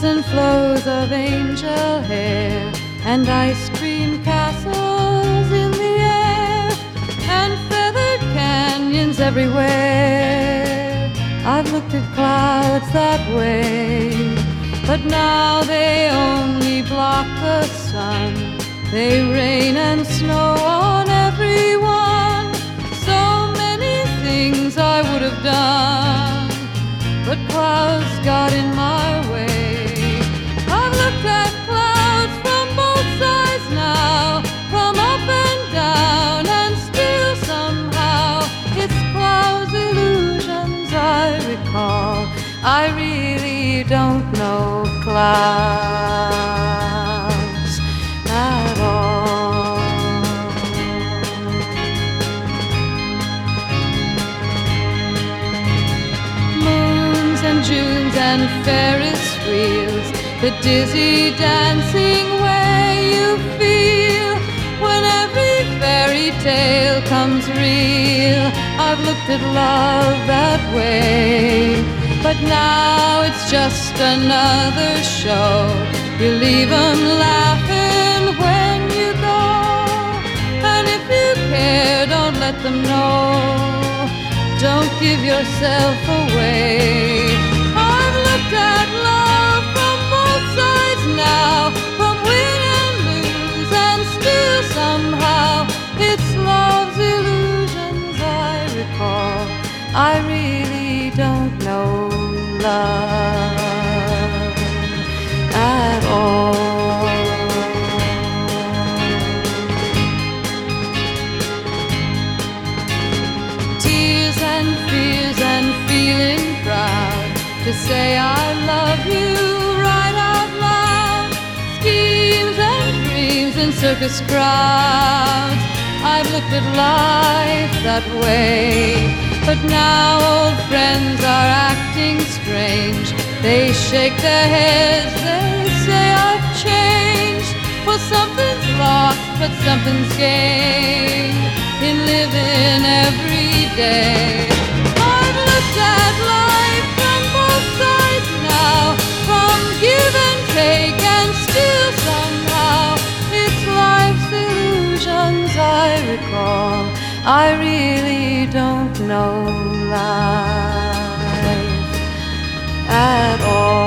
flows and flows of angel hair, and ice cream castles in the air, and feathered canyons everywhere. I've looked at clouds that way, but now they only block the sun. They rain and snow on everyone. So many things I would have done, but clouds got in my way. I've looked at clouds from both sides now, from up and down, and still somehow it's clouds' illusions I recall. I really don't know clouds at all. Moons and Junes and Ferris wheels, the dizzy dancing way you feel when every fairy tale comes real. I've looked at love that way, but now it's just another show. You leave 'em laughing when you go, and if you care, don't let them know. Don't give yourself away. I've looked at love from both sides now, from win and lose, and still somehow it's love's illusions I recall. I really don't know love at all. Tears and fears and feeling proud to say I love you right out loud. Schemes and dreams in circus crowds. I've looked at life that way, but now old friends are acting strange. They shake their heads, they say I've changed. Well, something's lost, but something's gained in living every day. I've looked at life from both sides now, from give and take, and still somehow it's life's illusions I recall. I really don't know life at all.